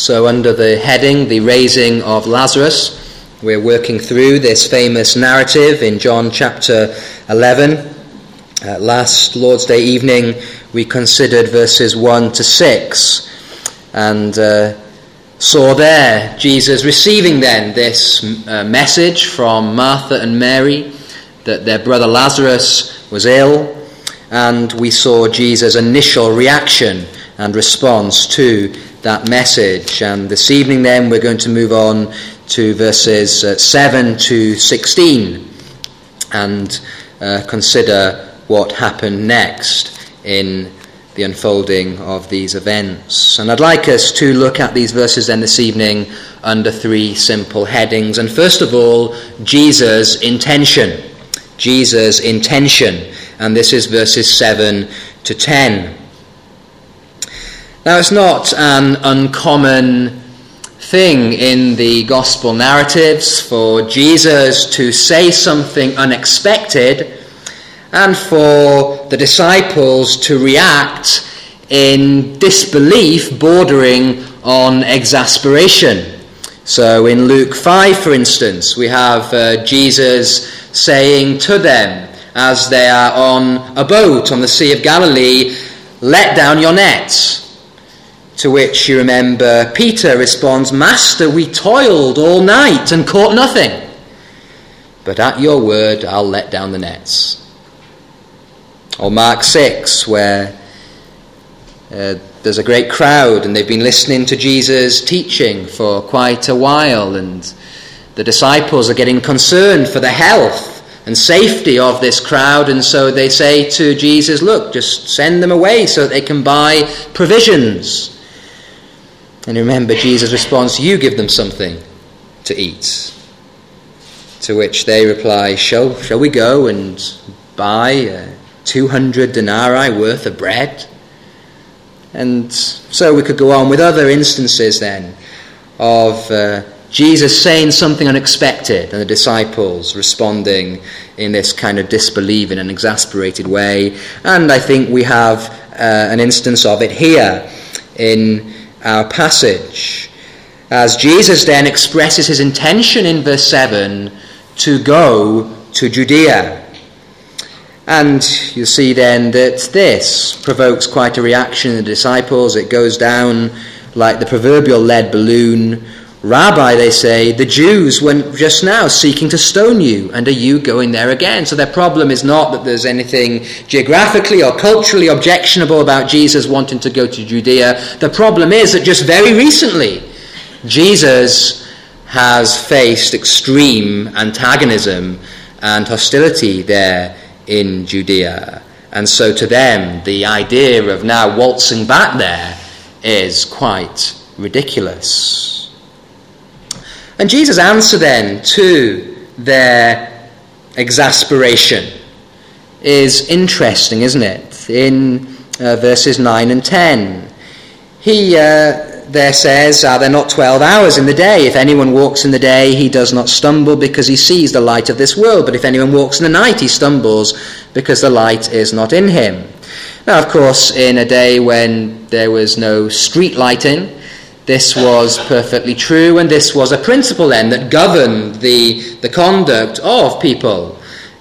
So under the heading, The Raising of Lazarus, we're working through this famous narrative in John chapter 11. Last Lord's Day evening, we considered verses 1 to 6 and saw there Jesus receiving then this message from Martha and Mary that their brother Lazarus was ill, and we saw Jesus' initial reaction and response to that message. And this evening then we're going to move on to verses 7 to 16 and consider what happened next in the unfolding of these events. And I'd like us to look at these verses then this evening under three simple headings. And first of all, Jesus' intention. Jesus' intention. And this is verses 7 to 10. Now, it's not an uncommon thing in the gospel narratives for Jesus to say something unexpected and for the disciples to react in disbelief bordering on exasperation. So in Luke 5, for instance, we have Jesus saying to them as they are on a boat on the Sea of Galilee, "Let down your nets." To which you remember Peter responds, "Master, we toiled all night and caught nothing. But at your word, I'll let down the nets." Or Mark 6, where there's a great crowd and they've been listening to Jesus teaching for quite a while, and the disciples are getting concerned for the health and safety of this crowd, and so they say to Jesus, "Look, just send them away so that they can buy provisions." And remember, Jesus responds, "You give them something to eat." To which they reply, Shall we go and buy 200 denarii worth of bread? And so we could go on with other instances then of Jesus saying something unexpected and the disciples responding in this kind of disbelieving and exasperated way. And I think we have an instance of it here in our passage, as Jesus then expresses his intention in verse 7 to go to Judea. And you see then that this provokes quite a reaction in the disciples. It goes down like the proverbial lead balloon. "Rabbi," they say, "the Jews went just now seeking to stone you, and are you going there again?" So their problem is not that there's anything geographically or culturally objectionable about Jesus wanting to go to Judea. The problem is that just very recently, Jesus has faced extreme antagonism and hostility there in Judea. And so to them, the idea of now waltzing back there is quite ridiculous. And Jesus' answer then to their exasperation is interesting, isn't it? In verses 9 and 10. He there says, "Are there not 12 hours in the day? If anyone walks in the day, he does not stumble because he sees the light of this world. But if anyone walks in the night, he stumbles because the light is not in him." Now, of course, in a day when there was no street lighting, this was perfectly true, and this was a principle then that governed the conduct of people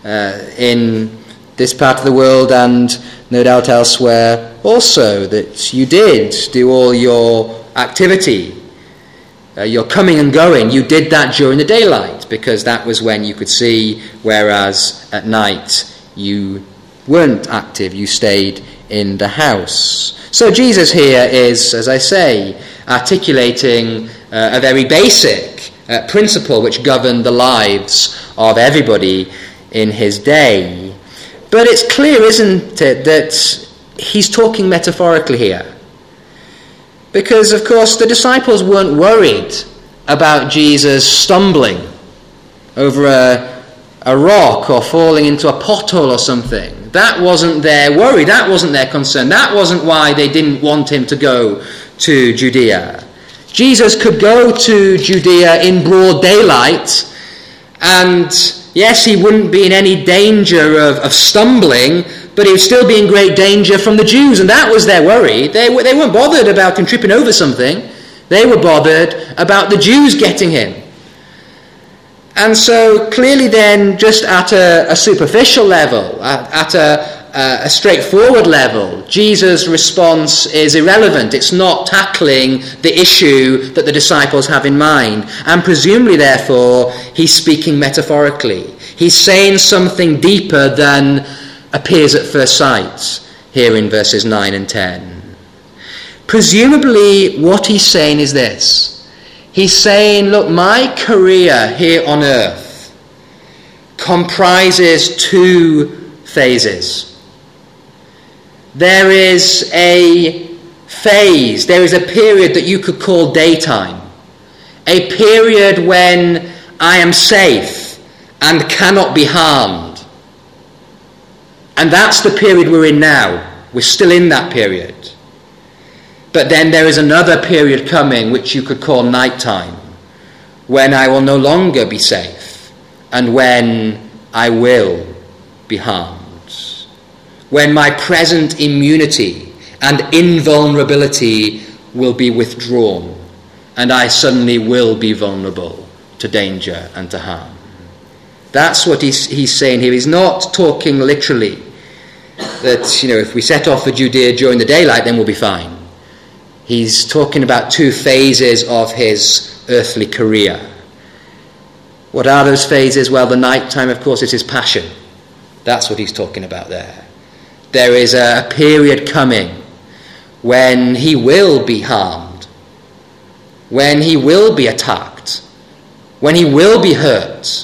in this part of the world, and no doubt elsewhere also, that you did do all your activity, your coming and going, you did that during the daylight, because that was when you could see, whereas at night you weren't active, you stayed in the house. So Jesus here is, as I say, articulating a very basic principle which governed the lives of everybody in his day. But it's clear, isn't it, that he's talking metaphorically here. Because, of course, the disciples weren't worried about Jesus stumbling over a rock or falling into a pothole or something. That wasn't their worry. That wasn't their concern. That wasn't why they didn't want him to go to Judea. Jesus could go to Judea in broad daylight, and yes, he wouldn't be in any danger of stumbling, but he would still be in great danger from the Jews, and that was their worry. They weren't bothered about him tripping over something. They were bothered about the Jews getting him. And so clearly then, just at a superficial level, at a straightforward level, Jesus' response is irrelevant. It's not tackling the issue that the disciples have in mind. And presumably, therefore, he's speaking metaphorically. He's saying something deeper than appears at first sight here in verses 9 and 10. Presumably, what he's saying is this. He's saying, look, my career here on earth comprises two phases. There is a phase, there is a period that you could call daytime. A period when I am safe and cannot be harmed. And that's the period we're in now. We're still in that period. But then there is another period coming which you could call nighttime, when I will no longer be safe and when I will be harmed. When my present immunity and invulnerability will be withdrawn and I suddenly will be vulnerable to danger and to harm. That's what he's saying here. He's not talking literally that, if we set off for Judea during the daylight, then we'll be fine. He's talking about two phases of his earthly career. What are those phases? Well, the nighttime, of course, is his passion. That's what he's talking about there. There is a period coming when he will be harmed, when he will be attacked, when he will be hurt,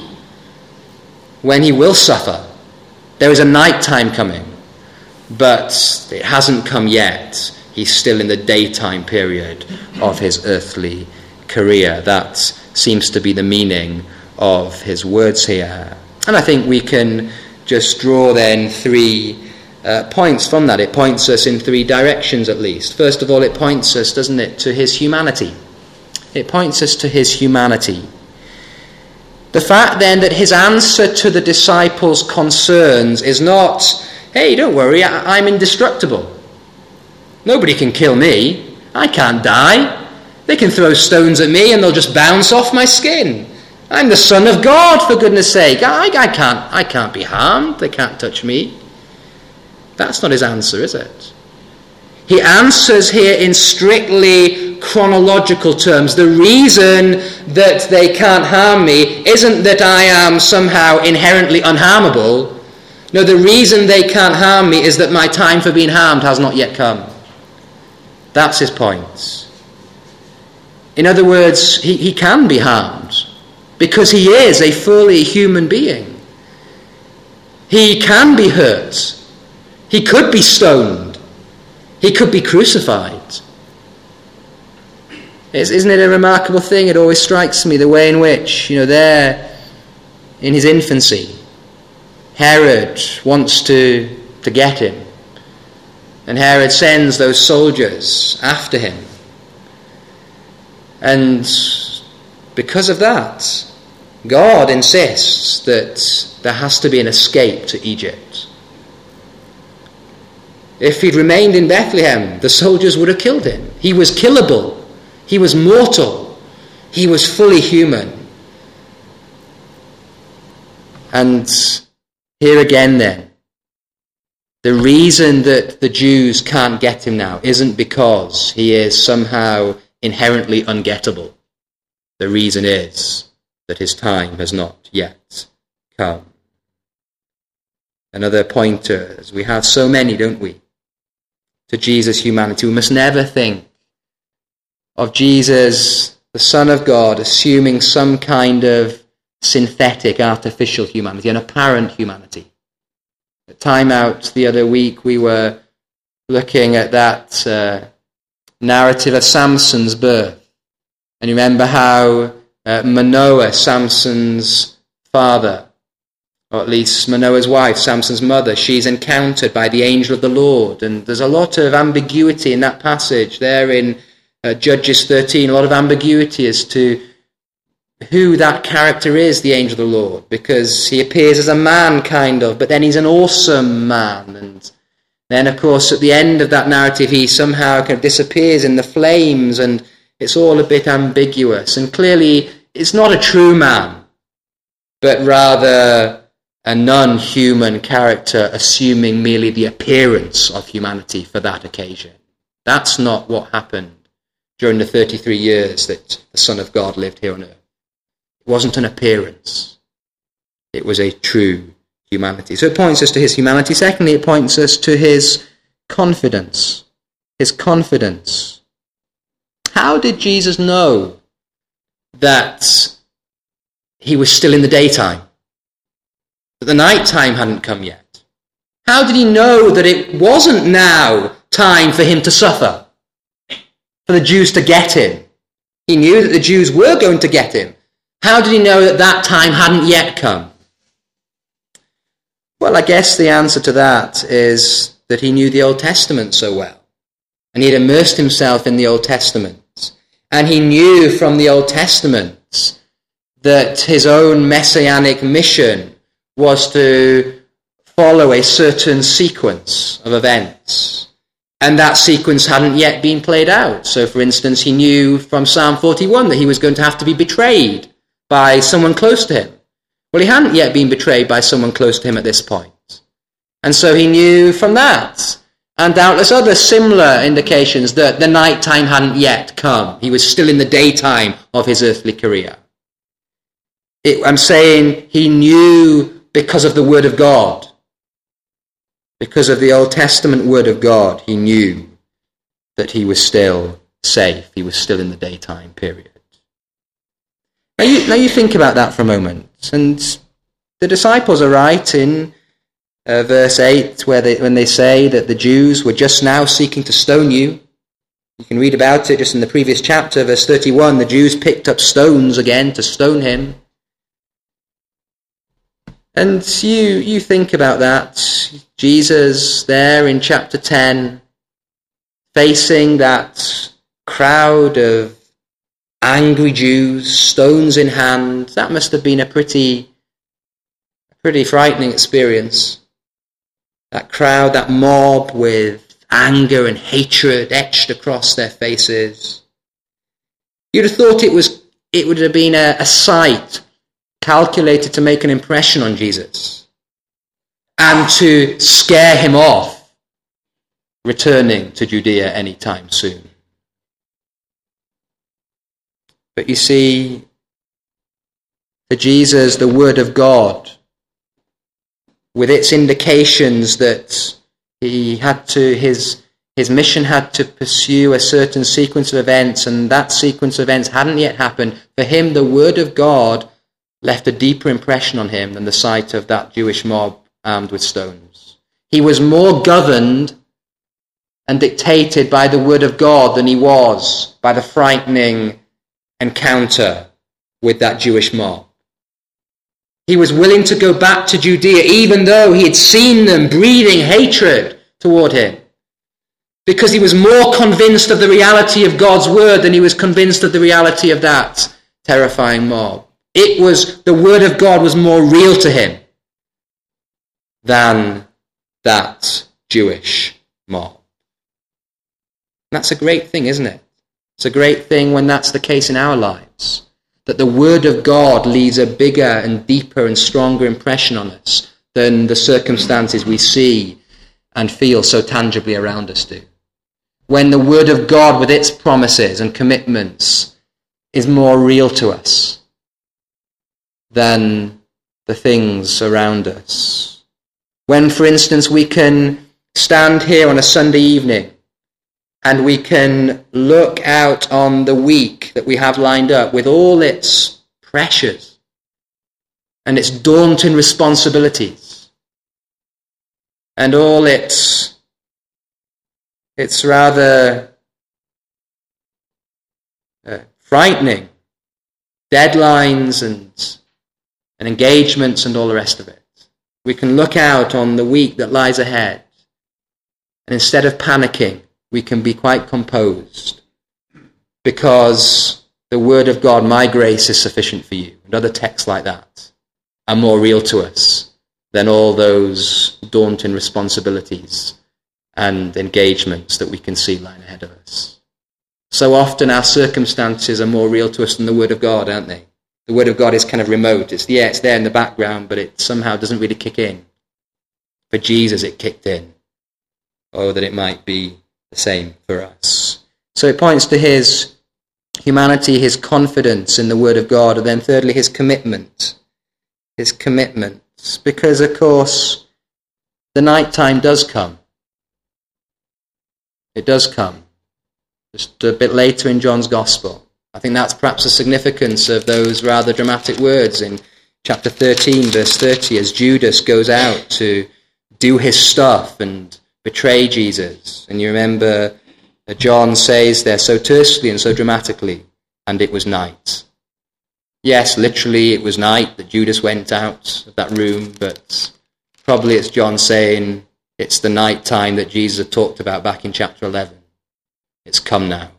when he will suffer. There is a nighttime coming, but it hasn't come yet. He's still in the daytime period of his earthly career. That seems to be the meaning of his words here. And I think we can just draw then 3 points from that. It points us in 3 directions at least. First of all, it points us, doesn't it, to his humanity. It points us to his humanity. The fact then that his answer to the disciples' concerns is not, hey, don't worry, I'm indestructible. Nobody can kill me. I can't die. They can throw stones at me and they'll just bounce off my skin. I'm the Son of God, for goodness sake. I can't be harmed. They can't touch me. That's not his answer, is it? He answers here in strictly chronological terms. The reason that they can't harm me isn't that I am somehow inherently unharmable. No, the reason they can't harm me is that my time for being harmed has not yet come. That's his point. In other words, he can be harmed because he is a fully human being. He can be hurt. He could be stoned. He could be crucified. Isn't it a remarkable thing? It always strikes me the way in which, there in his infancy, Herod wants to get him. And Herod sends those soldiers after him. And because of that, God insists that there has to be an escape to Egypt. If he'd remained in Bethlehem, the soldiers would have killed him. He was killable. He was mortal. He was fully human. And here again then, the reason that the Jews can't get him now isn't because he is somehow inherently ungettable. The reason is that his time has not yet come. Another pointer, as we have so many, don't we, to Jesus' humanity. We must never think of Jesus, the Son of God, assuming some kind of synthetic, artificial humanity, an apparent humanity. At Time Out the other week, we were looking at that narrative of Samson's birth. And you remember how Manoah, Samson's father, or at least Manoah's wife, Samson's mother, she's encountered by the angel of the Lord. And there's a lot of ambiguity in that passage there in Judges 13, a lot of ambiguity as to who that character is, the angel of the Lord, because he appears as a man, kind of, but then he's an awesome man. And then, of course, at the end of that narrative, he somehow kind of disappears in the flames, and it's all a bit ambiguous. And clearly, it's not a true man, but rather a non-human character assuming merely the appearance of humanity for that occasion. That's not what happened during the 33 years that the Son of God lived here on earth. It wasn't an appearance. It was a true humanity. So it points us to his humanity. Secondly, it points us to his confidence. His confidence. How did Jesus know that he was still in the daytime? That the night time hadn't come yet? How did he know that it wasn't now time for him to suffer? For the Jews to get him? He knew that the Jews were going to get him. How did he know that that time hadn't yet come? Well, I guess the answer to that is that he knew the Old Testament so well. And he had immersed himself in the Old Testament. And he knew from the Old Testament that his own messianic mission was to follow a certain sequence of events. And that sequence hadn't yet been played out. So, for instance, he knew from Psalm 41 that he was going to have to be betrayed by someone close to him. Well, he hadn't yet been betrayed by someone close to him at this point. And so he knew from that, and doubtless other similar indications, that the night time hadn't yet come. He was still in the daytime of his earthly career. I'm saying he knew because of the Word of God. Because of the Old Testament Word of God, he knew that he was still safe. He was still in the daytime period. Now you think about that for a moment. And the disciples are right in verse 8 when they say that the Jews were just now seeking to stone you. You can read about it just in the previous chapter, verse 31. The Jews picked up stones again to stone him. And you think about that. Jesus there in chapter 10, facing that crowd of angry Jews, stones in hand. That must have been a pretty frightening experience. That crowd, that mob with anger and hatred etched across their faces. You'd have thought it would have been a sight calculated to make an impression on Jesus and to scare him off returning to Judea anytime soon. But you see, for Jesus, the Word of God, with its indications that his mission had to pursue a certain sequence of events, and that sequence of events hadn't yet happened, for him the Word of God left a deeper impression on him than the sight of that Jewish mob armed with stones. He was more governed and dictated by the Word of God than he was by the frightening encounter with that Jewish mob. He was willing to go back to Judea even though he had seen them breathing hatred toward him, because he was more convinced of the reality of God's word than he was convinced of the reality of that terrifying mob. The Word of God was more real to him than that Jewish mob. And that's a great thing, isn't it? It's a great thing when that's the case in our lives, that the Word of God leaves a bigger and deeper and stronger impression on us than the circumstances we see and feel so tangibly around us do. When the Word of God with its promises and commitments is more real to us than the things around us. When, for instance, we can stand here on a Sunday evening and we can look out on the week that we have lined up with all its pressures and its daunting responsibilities and all its rather frightening deadlines and engagements and all the rest of it. We can look out on the week that lies ahead, and instead of panicking, we can be quite composed, because the Word of God, my grace is sufficient for you, and other texts like that are more real to us than all those daunting responsibilities and engagements that we can see lying ahead of us. So often our circumstances are more real to us than the Word of God, aren't they? The Word of God is kind of remote. It's there in the background, but it somehow doesn't really kick in. For Jesus, it kicked in. Oh, that it might be the same for us. So it points to his humanity, his confidence in the Word of God, and then thirdly, his commitment. His commitment. Because, of course, the night time does come. It does come. Just a bit later in John's Gospel. I think that's perhaps the significance of those rather dramatic words in chapter 13, verse 30, as Judas goes out to do his stuff and betray Jesus. And you remember that John says there so tersely and so dramatically, and it was night. Yes, literally it was night that Judas went out of that room, but probably it's John saying it's the night time that Jesus had talked about back in chapter 11. It's come now.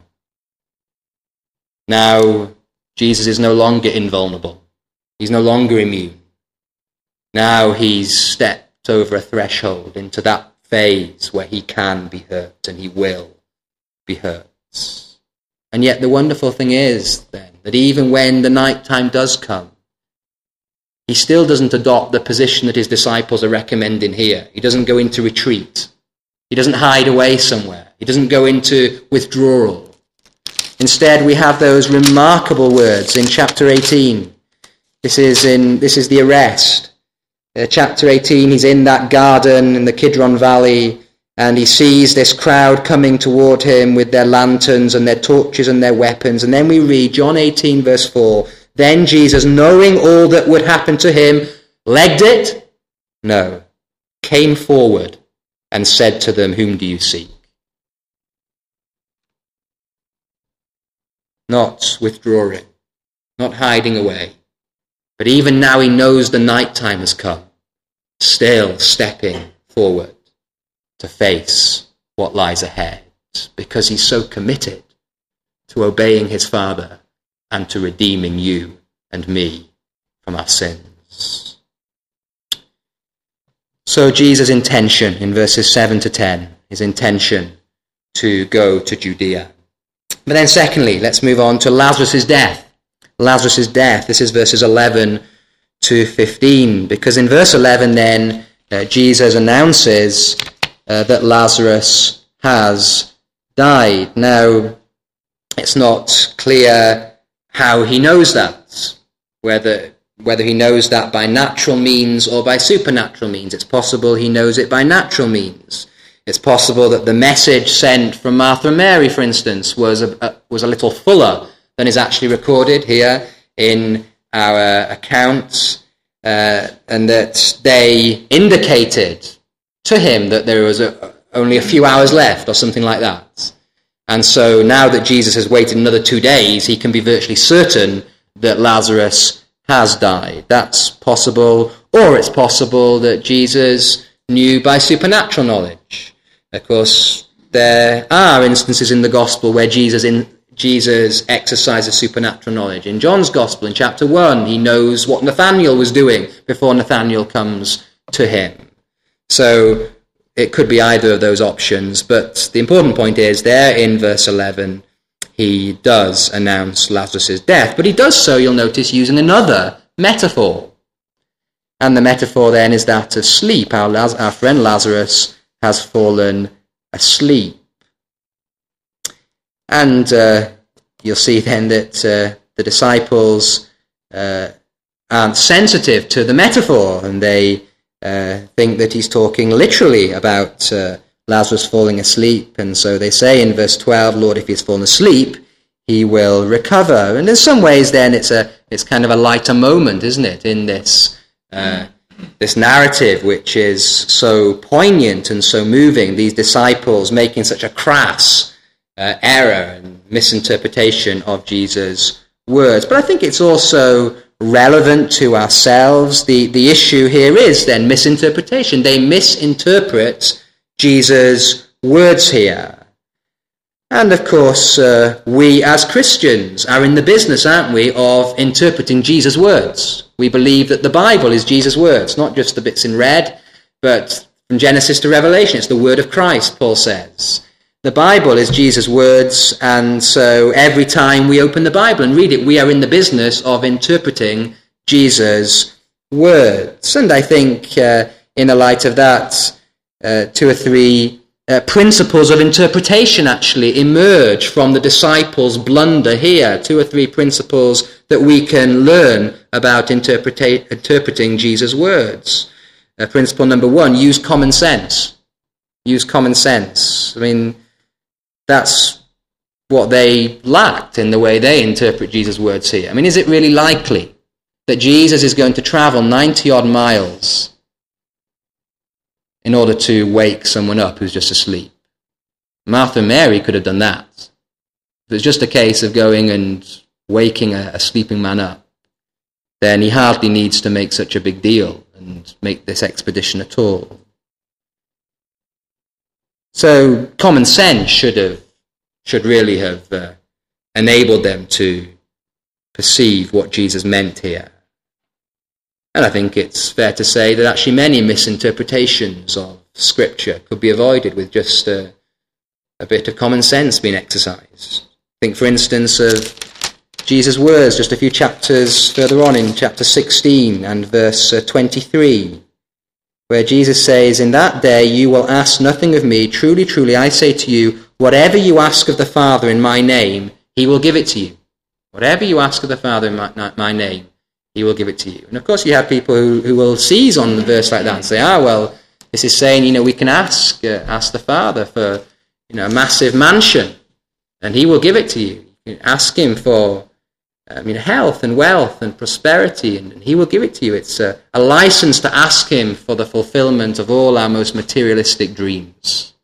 Now, Jesus is no longer invulnerable. He's no longer immune. Now he's stepped over a threshold into that phase where he can be hurt and he will be hurt. And yet the wonderful thing is then that even when the night time does come, he still doesn't adopt the position that his disciples are recommending here. He doesn't go into retreat. He doesn't hide away somewhere. He doesn't go into withdrawal. Instead, we have those remarkable words in chapter 18. This is the arrest. Chapter 18, he's in that garden in the Kidron Valley, and he sees this crowd coming toward him with their lanterns and their torches and their weapons. And then we read John 18, verse 4, "Then Jesus, knowing all that would happen to him, legged it? No, came forward and said to them, 'Whom do you seek?'" Not withdrawing, not hiding away, but even now he knows the night time has come, still stepping forward to face what lies ahead, because he's so committed to obeying his Father and to redeeming you and me from our sins. So Jesus' intention in verses 7 to 10, his intention to go to Judea. But then secondly, let's move on to Lazarus' death. Lazarus' death, this is verses 11 to 15, because in verse 11 then, Jesus announces that Lazarus has died. Now, it's not clear how he knows that, whether he knows that by natural means or by supernatural means. It's possible he knows it by natural means. It's possible that the message sent from Martha and Mary, for instance, was a little fuller than is actually recorded here in our accounts, and that they indicated to him that there was only a few hours left or something like that. And so now that Jesus has waited another 2 days, he can be virtually certain that Lazarus has died. That's possible. Or it's possible that Jesus knew by supernatural knowledge. Of course, there are instances in the Gospel where Jesus exercises supernatural knowledge. In John's Gospel, in chapter 1, he knows what Nathanael was doing before Nathanael comes to him. So it could be either of those options, but the important point is there in verse 11, he does announce Lazarus' death, but he does so, you'll notice, using another metaphor. And the metaphor then is that of sleep. Our friend Lazarus has fallen asleep. And you'll see then that the disciples aren't sensitive to the metaphor, and they think that he's talking literally about Lazarus falling asleep. And so they say in verse 12, "Lord, if he's fallen asleep, he will recover." And in some ways then it's kind of a lighter moment, isn't it, in this narrative which is so poignant and so moving, these disciples making such a crass error and misinterpretation of Jesus' words. But I think it's also relevant to ourselves. The issue here is then misinterpretation. They misinterpret Jesus' words here. And of course, we as Christians are in the business, aren't we, of interpreting Jesus' words. We believe that the Bible is Jesus' words, not just the bits in red, but from Genesis to Revelation, it's the word of Christ, Paul says. The Bible is Jesus' words, and so every time we open the Bible and read it, we are in the business of interpreting Jesus' words. And I think in the light of that, 2 or 3 principles of interpretation actually emerge from the disciples' blunder here. 2 or 3 principles that we can learn about interpreting Jesus' words. Principle number 1, use common sense. Use common sense. I mean, that's what they lacked in the way they interpret Jesus' words here. I mean, is it really likely that Jesus is going to travel 90-odd miles in order to wake someone up who's just asleep? Martha and Mary could have done that. If it's just a case of going and waking a sleeping man up, then he hardly needs to make such a big deal and make this expedition at all. So common sense should really have enabled them to perceive what Jesus meant here. And I think it's fair to say that actually many misinterpretations of Scripture could be avoided with just a bit of common sense being exercised. Think, for instance, of Jesus' words just a few chapters further on in chapter 16 and verse 23, where Jesus says, "In that day you will ask nothing of me. Truly, truly, I say to you, whatever you ask of the Father in my name, he will give it to you." Whatever you ask of the Father in my name, he will give it to you. And of course you have people who will seize on the verse like that and say, well, this is saying, we can ask the Father for, a massive mansion, and he will give it to you. You can ask him for, health and wealth and prosperity, and he will give it to you. It's a license to ask him for the fulfillment of all our most materialistic dreams.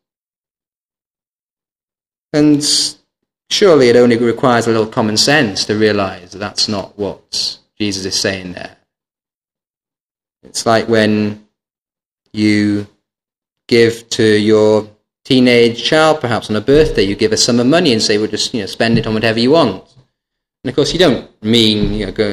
And surely it only requires a little common sense to realize that that's not what Jesus is saying there. It's like when you give to your teenage child, perhaps on a birthday, you give a sum of money and say, well, just spend it on whatever you want. And of course, you don't mean go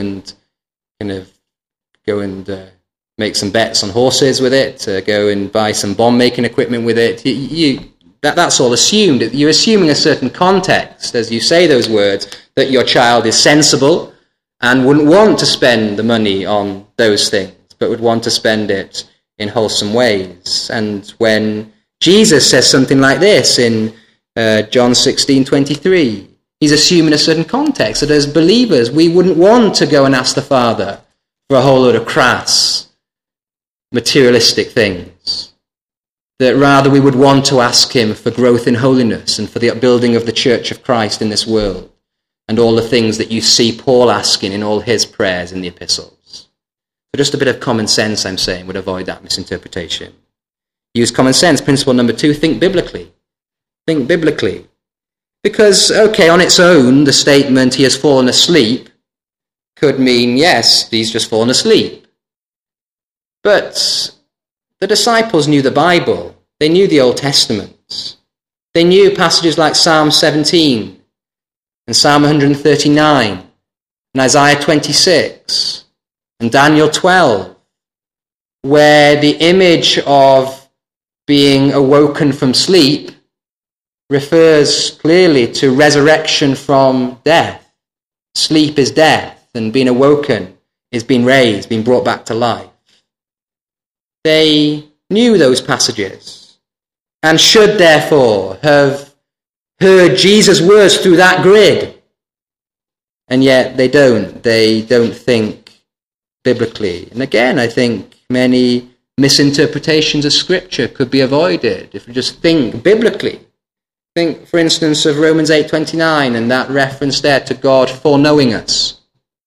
and make some bets on horses with it, go and buy some bomb making equipment with it. That's all assumed. You're assuming a certain context as you say those words, that your child is sensible and wouldn't want to spend the money on those things, but would want to spend it in wholesome ways. And when Jesus says something like this in John 16:23, he's assuming a certain context, that as believers we wouldn't want to go and ask the Father for a whole load of crass, materialistic things. That rather we would want to ask him for growth in holiness and for the upbuilding of the Church of Christ in this world, and all the things that you see Paul asking in all his prayers in the epistles. So just a bit of common sense, I'm saying, would avoid that misinterpretation. Use common sense. Principle number 2, think biblically. Think biblically. Because, on its own, the statement, he has fallen asleep, could mean, yes, he's just fallen asleep. But the disciples knew the Bible. They knew the Old Testament. They knew passages like Psalm 17 and Psalm 139 and Isaiah 26 and Daniel 12, where the image of being awoken from sleep refers clearly to resurrection from death. Sleep is death, and being awoken is being raised, being brought back to life. They knew those passages and should therefore have heard Jesus' words through that grid. And yet they don't. They don't think biblically. And again, I think many misinterpretations of Scripture could be avoided if we just think biblically. Think, for instance, of Romans 8:29 and that reference there to God foreknowing us.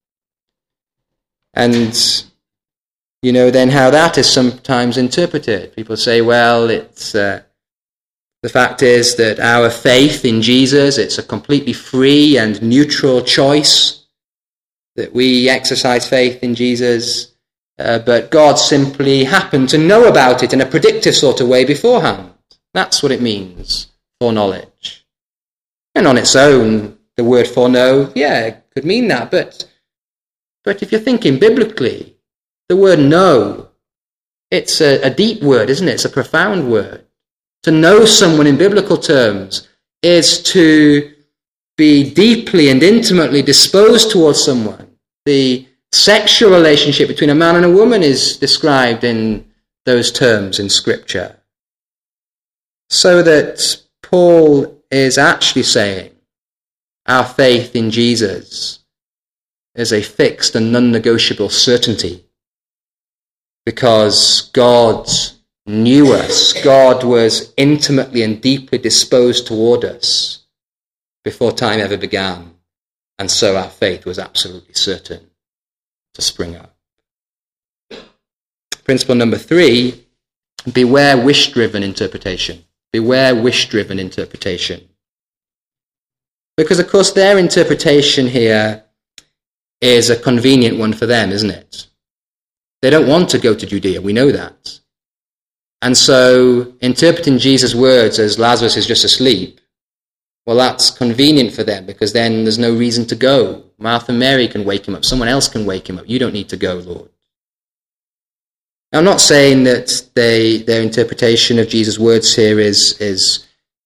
And then how that is sometimes interpreted. People say, well, it's the fact is that our faith in Jesus, it's a completely free and neutral choice, that we exercise faith in Jesus, but God simply happened to know about it in a predictive sort of way beforehand. That's what it means, foreknowledge. And on its own, the word foreknow, could mean that, but if you're thinking biblically, the word know, it's a deep word, isn't it? It's a profound word. To know someone in biblical terms is to be deeply and intimately disposed towards someone. The sexual relationship between a man and a woman is described in those terms in Scripture. So that Paul is actually saying our faith in Jesus is a fixed and non-negotiable certainty, because God knew us. God was intimately and deeply disposed toward us before time ever began, and so our faith was absolutely certain to spring up. Principle number 3, beware wish-driven interpretation. Beware wish-driven interpretation. Because, of course, their interpretation here is a convenient one for them, isn't it? They don't want to go to Judea, we know that. And so, interpreting Jesus' words as Lazarus is just asleep, well, that's convenient for them, because then there's no reason to go. Martha and Mary can wake him up. Someone else can wake him up. You don't need to go, Lord. Now, I'm not saying that their interpretation of Jesus' words here is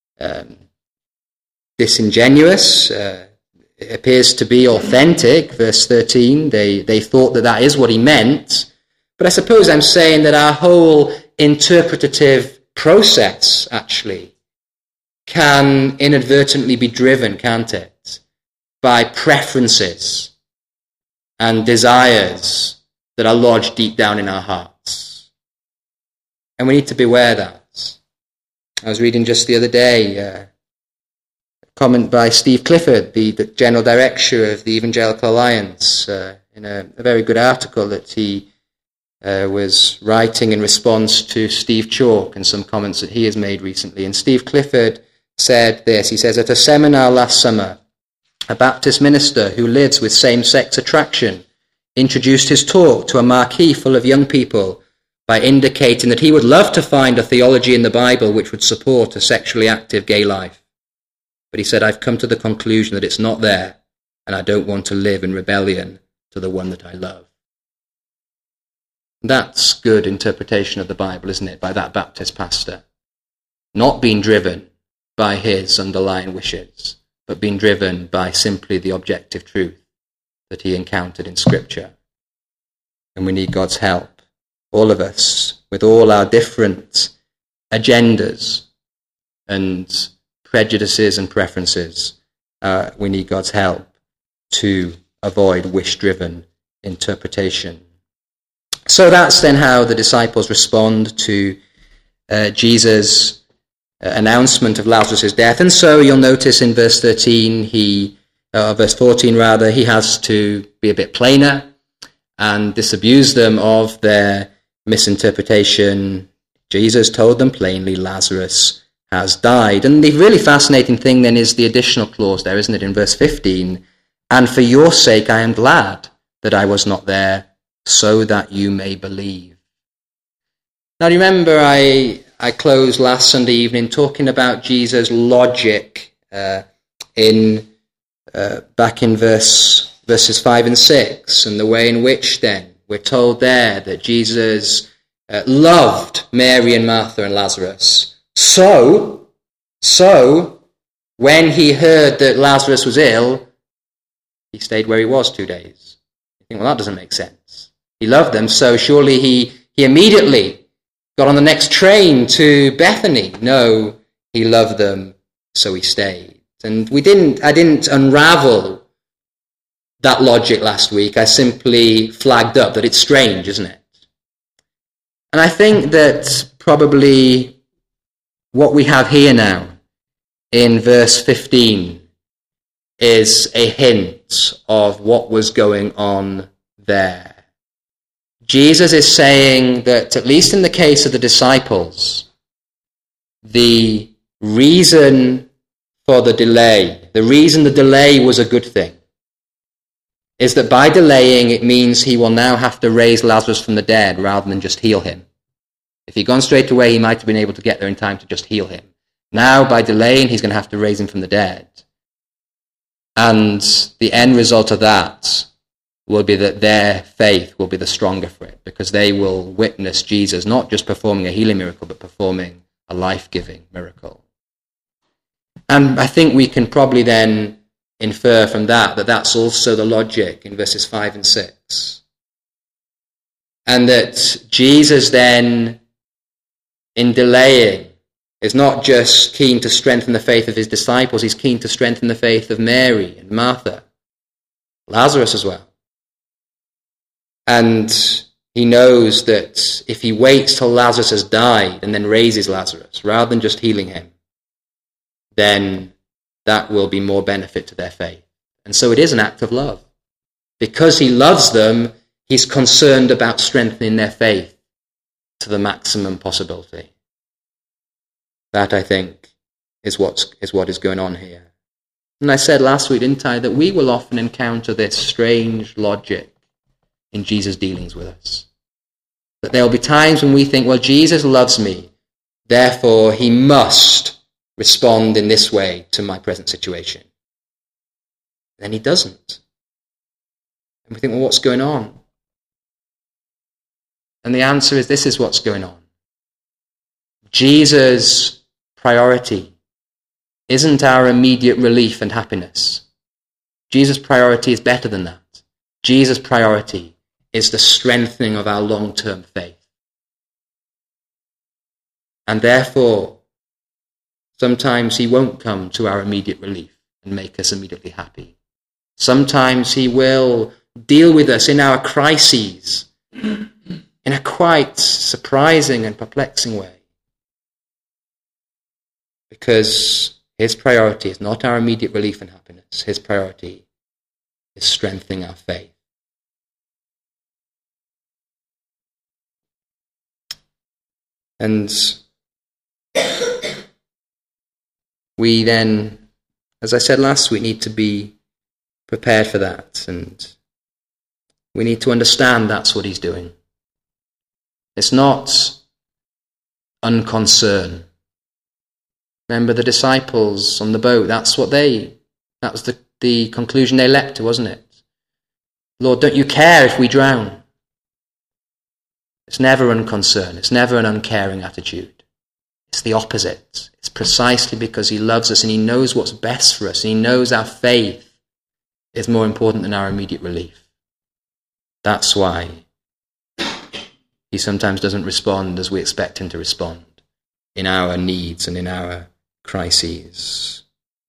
disingenuous. It appears to be authentic. Verse 13, they thought that is what he meant. But I suppose I'm saying that our whole interpretative process, actually, can inadvertently be driven, can't it, by preferences and desires that are lodged deep down in our hearts. And we need to beware that. I was reading just the other day a comment by Steve Clifford, the General Director of the Evangelical Alliance, in a very good article that he was writing in response to Steve Chalk and some comments that he has made recently. And Steve Clifford said this. He says, at a seminar last summer, a Baptist minister who lives with same-sex attraction introduced his talk to a marquee full of young people by indicating that he would love to find a theology in the Bible which would support a sexually active gay life. But he said, I've come to the conclusion that it's not there, and I don't want to live in rebellion to the one that I love. That's good interpretation of the Bible, isn't it, by that Baptist pastor? Not being driven by his underlying wishes, but being driven by simply the objective truth that he encountered in Scripture. And we need God's help. All of us, with all our different agendas and prejudices and preferences, we need God's help to avoid wish-driven interpretation. So that's then how the disciples respond to Jesus' announcement of Lazarus' death. And so you'll notice in verse 14, he has to be a bit plainer and disabuse them of their misinterpretation. Jesus told them plainly, Lazarus has died. And the really fascinating thing then is the additional clause there, isn't it, in verse 15? And for your sake I am glad that I was not there, so that you may believe. Now remember, I closed last Sunday evening talking about Jesus' logic back in verses 5 and 6, and the way in which then we're told there that Jesus loved Mary and Martha and Lazarus. So when he heard that Lazarus was ill, he stayed where he was 2 days. You think, well, that doesn't make sense. He loved them, so surely he immediately got on the next train to Bethany. No, he loved them, so he stayed. And I didn't unravel that logic last week. I simply flagged up that it's strange, isn't it? And I think that probably what we have here now in verse 15 is a hint of what was going on there. Jesus is saying that, at least in the case of the disciples, the reason for the delay, the reason the delay was a good thing, is that by delaying it means he will now have to raise Lazarus from the dead rather than just heal him. If he'd gone straight away, he might have been able to get there in time to just heal him. Now, by delaying, he's going to have to raise him from the dead. And the end result of that will be that their faith will be the stronger for it, because they will witness Jesus not just performing a healing miracle, but performing a life-giving miracle. And I think we can probably then infer from that that's also the logic in verses 5 and 6. And that Jesus then, in delaying, is not just keen to strengthen the faith of his disciples, he's keen to strengthen the faith of Mary and Martha, Lazarus as well. And he knows that if he waits till Lazarus has died and then raises Lazarus, rather than just healing him, then that will be more benefit to their faith. And so it is an act of love. Because he loves them, he's concerned about strengthening their faith to the maximum possibility. That, I think, is what is going on here. And I said last week, didn't I, that we will often encounter this strange logic in Jesus' dealings with us. That there will be times when we think, well, Jesus loves me, therefore he must respond in this way to my present situation. Then he doesn't. And we think, well, what's going on? And the answer is, this is what's going on. Jesus' priority isn't our immediate relief and happiness. Jesus' priority is better than that. Jesus' priority is the strengthening of our long-term faith. And therefore, sometimes he won't come to our immediate relief and make us immediately happy. Sometimes he will deal with us in our crises in a quite surprising and perplexing way. Because his priority is not our immediate relief and happiness. His priority is strengthening our faith. And we then, as I said last week, need to be prepared for that. And we need to understand that's what he's doing. It's not unconcern. Remember the disciples on the boat, that was the conclusion they leapt to, wasn't it? Lord, don't you care if we drown? It's never unconcern. It's never an uncaring attitude. It's the opposite. It's precisely because he loves us and he knows what's best for us. And he knows our faith is more important than our immediate relief. That's why he sometimes doesn't respond as we expect him to respond in our needs and in our crises.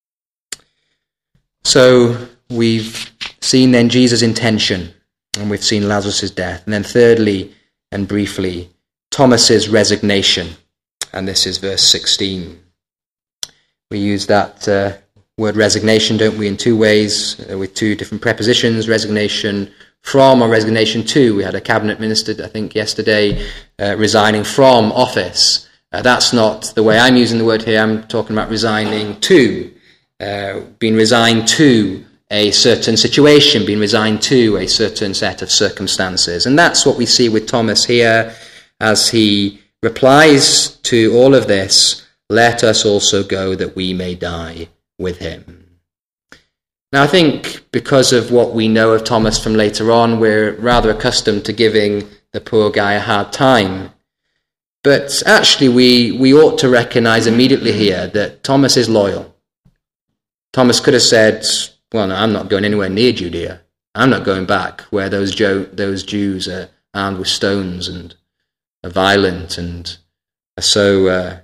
So we've seen then Jesus' intention, and we've seen Lazarus' death. And then thirdly and briefly, Thomas's resignation. And this is verse 16. We use that word resignation, don't we, in two ways, with two different prepositions, resignation from or resignation to. We had a cabinet minister, I think, yesterday, resigning from office. That's not the way I'm using the word here. I'm talking about resigning to, being resigned to a certain situation, being resigned to a certain set of circumstances. And that's what we see with Thomas here as he replies to all of this, let us also go that we may die with him. Now I think because of what we know of Thomas from later on, we're rather accustomed to giving the poor guy a hard time. But actually we ought to recognize immediately here that Thomas is loyal. Thomas could have said, well, no, I'm not going anywhere near Judea. I'm not going back where those Jews are armed with stones and are violent and are so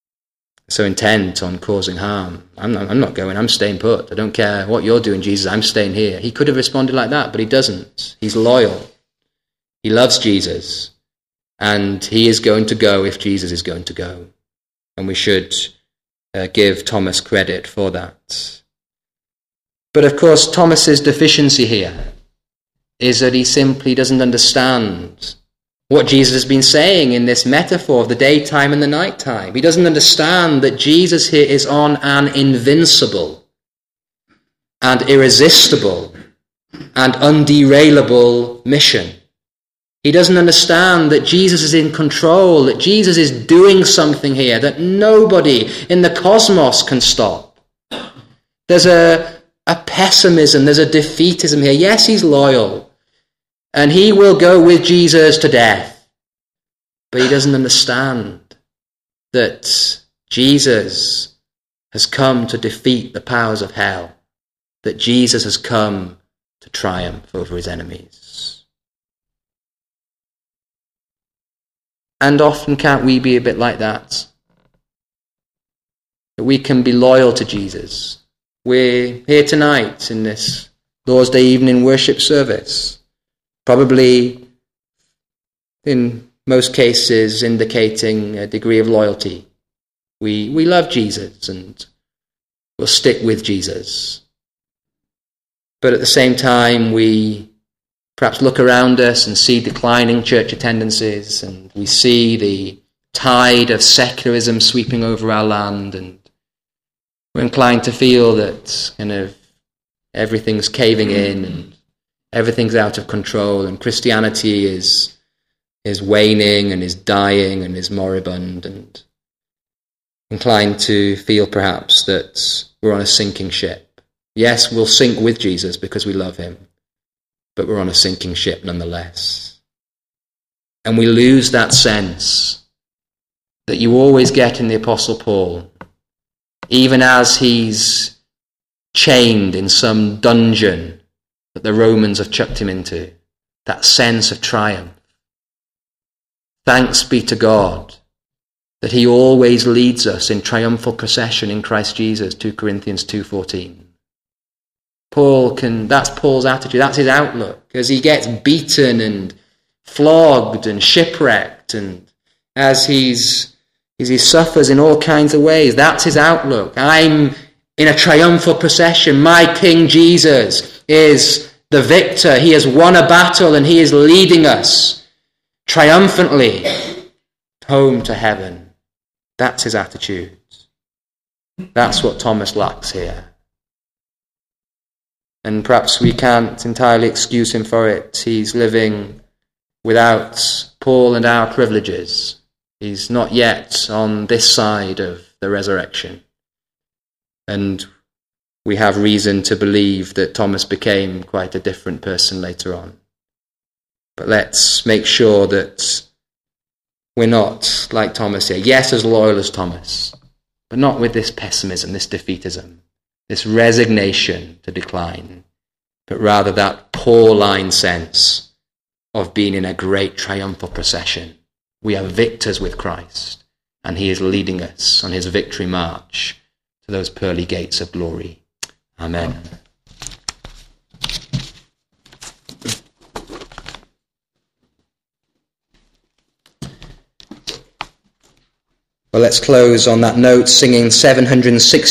intent on causing harm. I'm not going. I'm staying put. I don't care what you're doing, Jesus. I'm staying here. He could have responded like that, but he doesn't. He's loyal. He loves Jesus. And he is going to go if Jesus is going to go. And we should give Thomas credit for that. But of course, Thomas's deficiency here is that he simply doesn't understand what Jesus has been saying in this metaphor of the daytime and the nighttime. He doesn't understand that Jesus here is on an invincible and irresistible and underailable mission. He doesn't understand that Jesus is in control, that Jesus is doing something here that nobody in the cosmos can stop. There's a pessimism, there's a defeatism here. Yes, he's loyal, and he will go with Jesus to death. But he doesn't understand that Jesus has come to defeat the powers of hell, that Jesus has come to triumph over his enemies. And often can't we be a bit like that? That we can be loyal to Jesus. We're here tonight in this Lord's Day evening worship service, probably in most cases indicating a degree of loyalty. We love Jesus and we'll stick with Jesus. But at the same time, we perhaps look around us and see declining church attendances, and we see the tide of secularism sweeping over our land, and we're inclined to feel that kind of everything's caving in and everything's out of control, and Christianity is waning and is dying and is moribund, and inclined to feel perhaps that we're on a sinking ship. Yes, we'll sink with Jesus because we love him, but we're on a sinking ship nonetheless. And we lose that sense that you always get in the Apostle Paul, even as he's chained in some dungeon that the Romans have chucked him into, that sense of triumph. Thanks be to God that he always leads us in triumphal procession in Christ Jesus, 2 Corinthians 2:14. That's Paul's attitude, that's his outlook, as he gets beaten and flogged and shipwrecked, and as he suffers in all kinds of ways, that's his outlook. I'm in a triumphal procession. My King Jesus is the victor. He has won a battle and he is leading us triumphantly home to heaven. That's his attitude. That's what Thomas lacks here. And perhaps we can't entirely excuse him for it. He's living without Paul and our privileges. He's not yet on this side of the resurrection. And we have reason to believe that Thomas became quite a different person later on. But let's make sure that we're not like Thomas here. Yes, as loyal as Thomas, but not with this pessimism, this defeatism, this resignation to decline, but rather that Pauline sense of being in a great triumphal procession. We are victors with Christ, and he is leading us on his victory march to those pearly gates of glory. Amen. Well, let's close on that note, singing 760.